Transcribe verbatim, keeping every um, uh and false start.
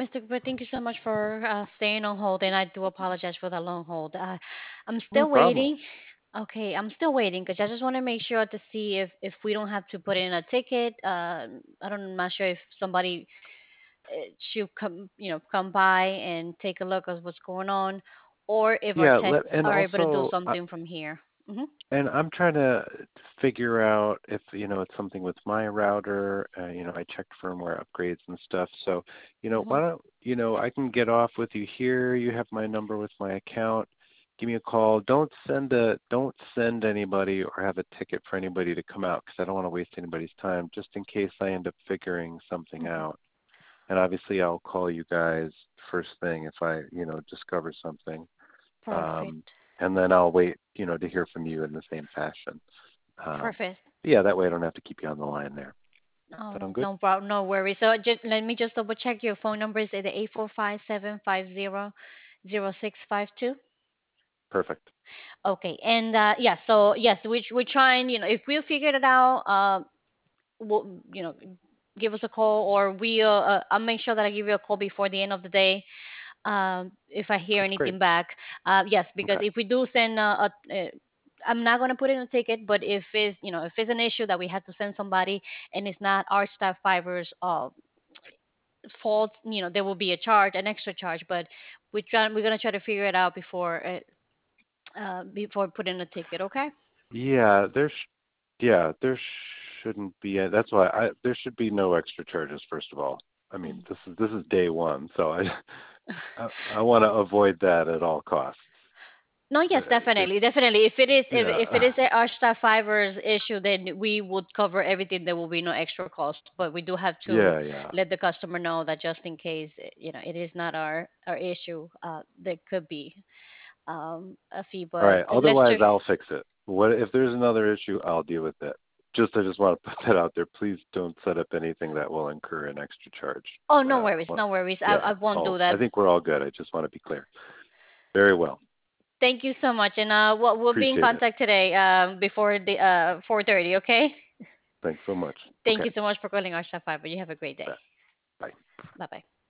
mister Cooper, thank you so much for uh, staying on hold, and I do apologize for the long hold. Uh, I'm No still problem. waiting. Okay, I'm still waiting because I just want to make sure to see if if we don't have to put in a ticket. Uh, I don't, I'm not sure if somebody uh, should come, you know, come by and take a look at what's going on, or if our Yeah, let techs and are able to do also uh, something from here. Hmm. and I'm trying to figure out if, you know, it's something with my router. Uh, you know, I checked firmware upgrades and stuff. So, you know, Hmm. why don't, you know, I can get off with you here. You have my number with my account. Give me a call. Don't send a don't send anybody or have a ticket for anybody to come out because I don't want to waste anybody's time just in case I end up figuring something Hmm. out. And obviously I'll call you guys first thing if I, you know, discover something. Um, Perfect. and then I'll wait, you know, to hear from you in the same fashion. Um, Perfect. yeah, that way I don't have to keep you on the line there. Oh, Sound good? no problem, no worries. So just let me just double check your phone number. Is it the eight four five seven five zero zero six five two? Perfect. Okay, and uh, yeah, so yes, we we're trying. You know, if we figured it out, uh, we'll, you know, give us a call, or we uh, uh, I'll make sure that I give you a call before the end of the day. Um, if I hear That's great. anything back, uh, yes, because Okay. if we do send a, a, a I'm not gonna put in a ticket, but if it's, you know, if it's an issue that we had to send somebody and it's not our staff fibers uh, fault, you know, there will be a charge, an extra charge, but we try we're gonna try to figure it out before uh, uh before putting a ticket, okay? Yeah, there's yeah, there shouldn't be a, that's why I there should be no extra charges first of all. I mean, Mm. this is this is day one, so I I, I want to avoid that at all costs. No, Uh, yes, It's definitely, definitely. If it is, if, if it yeah. is a Arsta Fibers issue, then we would cover everything. There will be no extra cost, but we do have to Yeah, yeah. let the customer know that just in case, eh, you know, it is not our our issue, uh, there could be um, a fee. All But right. let's Otherwise, try. I'll fix it. What if there's another issue? I'll deal with it. Just I just want to put that out there. Please don't set up anything that will incur an extra charge. Oh, no Uh, worries, well, no worries. I, yeah. I won't Oh, do I that. think we're all good. I just want to be clear. Very well. Thank you so much, and uh, we'll, we'll be in Appreciate it. contact today um, before the uh, four thirty. Okay. Thanks so much. Thank Okay. you so much for calling Arsta Fiber. You have a great Bye. day. Bye. Bye bye.